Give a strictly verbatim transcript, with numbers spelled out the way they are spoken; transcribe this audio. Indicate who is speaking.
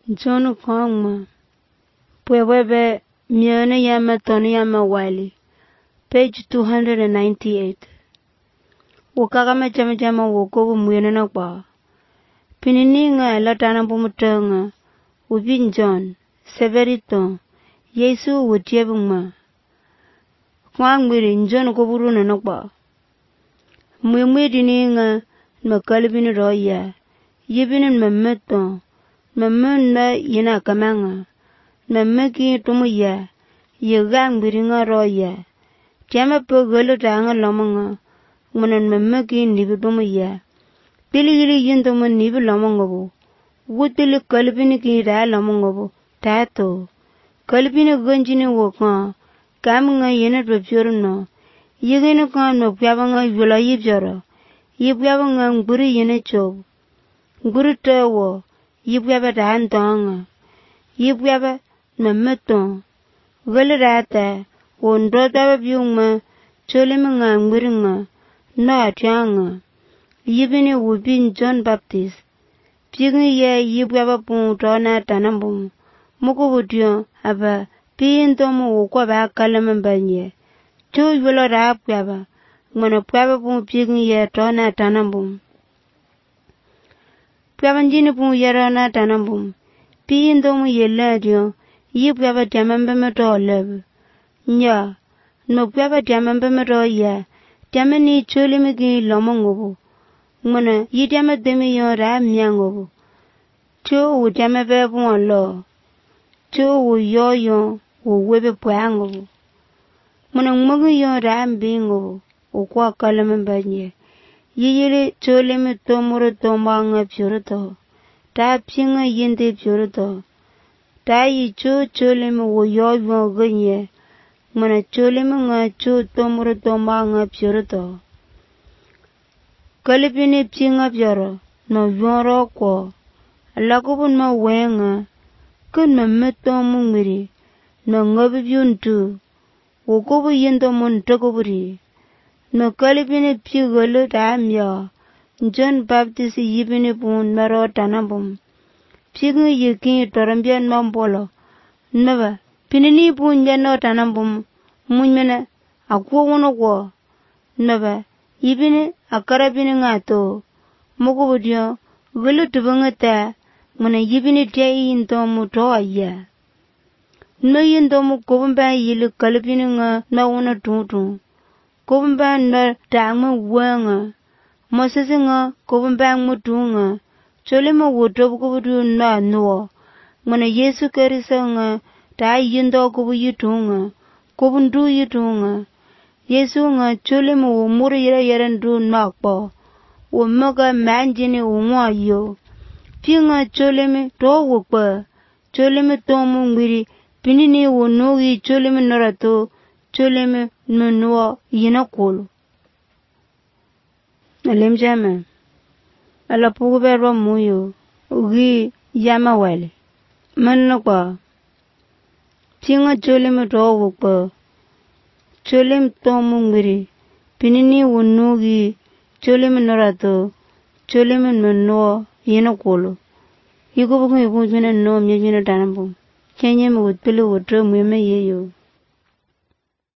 Speaker 1: John Kongma Pwewebe Miana Yama Tony Yama Wali Page two hundred ninety-eight Wakagama Jama Jama Wokobu Mwena na Kwa Pinininga Latana Bumutonga Ubin John Severito Yesu Wutiebuma Kwang Miri John Koburuna na Kwa Mwimwidininga Makalibini Roya Yibinin Mameto Mamunda Yina Kamanga Mamaki Tumuya Yagang Biringa Roya Tiama Pogolo Tanga Lomanga Munan Mamaki Nibutumuya Tiligiri Yintuman Nibu Lomangobu Wutili Kalibiniki Da Lomangobu Tato Kalibini Gunjini Woka Kamanga Yena Repurno Yigina Kan no Piabanga Yula Yibjara Yibjabanga Guri Yene Chob Guru Tawo Yibjaba Dantanga Yibjaba Namaton Gallerata Won Dota Buma Cholimanga Muringa Na Tianga Yibini Wubin John Baptist Pigni Ye Yibjaba Pun Tona Tanambum Mukubudio Aba Pin Tomu Kwaba Kalamambanye Two Yula Rapjaba Mona Paba Pun Pigni Ye Tona Tanambum Piavanjini Pun Yerana Tanambum Pin Tomu Yeladio Yibjaba Tamambamato Leb Nya No Piaba Tamambamato Ye Tamani Cholimiki Lomongobu Mona Yidama Demiyo Ram Yangobu Two would Tamabe Law Two would yo yo or Webbe Puangobu Mona Mugiyo Ram Bingo or Qua Kalamambanye Yiri Cholim Tomoro Tombanga Purito Ta Pinga Yindi Purito Ta Yi Cho Cholim wo yo yo gunye Mona Cholimanga Cho Tomoro Tombanga Purito Kalipini Pinga Puro no Yoro Ko Lakubun ma wenga Kun ma meto mungiri No Ngobibuntu Wokobu Yendo Montokoburi No Kalipini Pugolo Damya John Baptist Yibini Pun Maro Tanambum Pigun Yikin Torambian Mambolo Never Pinini Pun Yano Tanambum Munmena Akwo Wono Wo Never Yibini Akarabini Ngato Mokobudio Gulu Tubungata Muna Yibini Tay in Tomu Toya No yin Tomu Kobumba Yilu Kalipini Nga Na Wona Tutu Kobumba Na Dangma Wanga Mosesinga Kobumba Mutunga Cholima Wotobu Kubudu Na Nuo Muna Yesu Karisanga Ta Yindo Kubu Yitunga Kobundu Yitunga Yesu nga Cholima Wo Muri Yera Yerandu Nakpo Wo Moga Manjini Umwa Yo Pinga Cholimi To Wukpa Cholimi Tomu Ngiri Pinini Wo Nugi Cholimi Norato Cholimi Nunuo Yinakulu Alim Jama Ala Puguberwa Muyo Ugi Yama Wali Manakwa Pinga Cholimi To Wukpa Cholim Tomu Ngiri Pinini Wo Nugi Cholimi Norato Cholimi Nunuo Yinakulu Yuko Buku Yuko Juna No Mjuna Tanambu Kenya Mutulu Wotra Mweme Yeyo